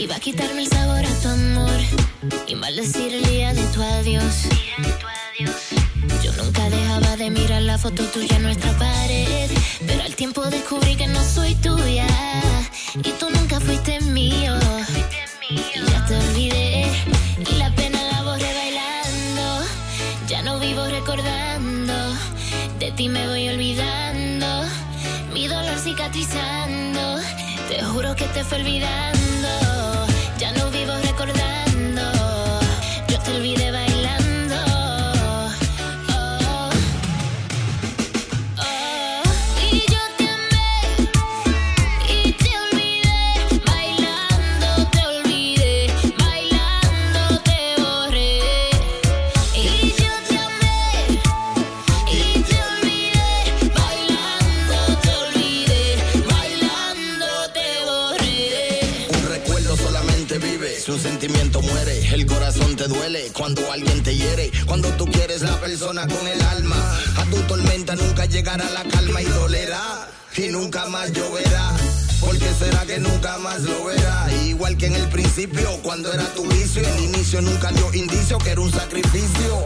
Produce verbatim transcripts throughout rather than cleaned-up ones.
iba a quitarme el sabor a tu amor y maldecir el día de tu adiós. Yo nunca dejaba de mirar la foto tuya en nuestra pared, pero al tiempo descubrí que no soy tuya y tú nunca fuiste mío. Y ya te olvidé y la pena la borré bailando. Ya no vivo recordando, de ti me voy olvidando, mi dolor cicatrizando. Te juro que te fue olvidando. Ya no vivo recordando, yo te olvidé bailando. Oh, oh. Y yo te amé y te olvidé bailando, te olvidé bailando, te borré. Y yo te amé y te olvidé bailando, te olvidé bailando, te borré. Un recuerdo solamente vive, si un sentimiento muere, el corazón te duele cuando alguien te hiere. Cuando tú quieres la persona con el alma, a tu tormenta nunca llegará la calma y dolerá y nunca más lloverá. ¿Por qué será que nunca más lo verá? Igual que en el principio, cuando era tu vicio, el inicio nunca dio indicio que era un sacrificio.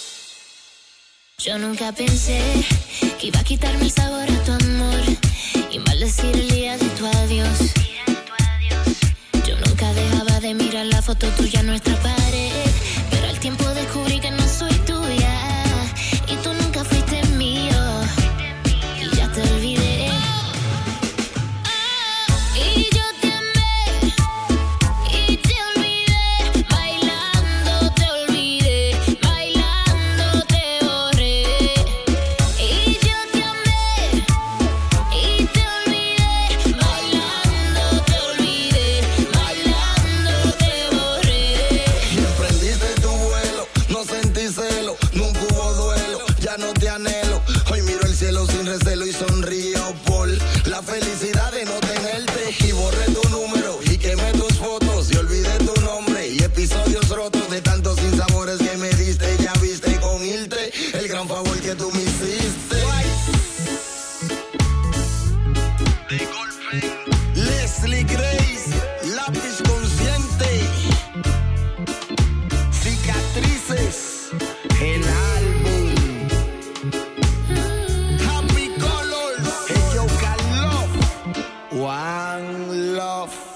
Yo nunca pensé que iba a quitarme el sabor a tu amor y maldecir el día de tu adiós. Yo nunca dejaba de mirar la foto tuya en nuestra pared, pero al tiempo descubrí que no soy tuya y tú nunca fuiste mío. Y ya te olvidé. Y yo te amé y te olvidé bailando, te olvidé bailando, te borré. Y yo te amé y te olvidé bailando, te olvidé bailando, te borré. Y emprendiste tu vuelo, no sentí celo, nunca hubo duelo, ya no te anhelo. Hoy miro el cielo sin recelo y sonrío por la felicidad de no tenerte. Y borré tu número y quemé tus fotos y olvidé tu nombre y episodios rotos de tantos sinsabores que me diste. Ya viste con irte el gran favor que tú me hiciste. De golpe, Leslie Grace, lápiz consciente, cicatrices, el álbum, Happy Colors, Eyoka Love, One Love.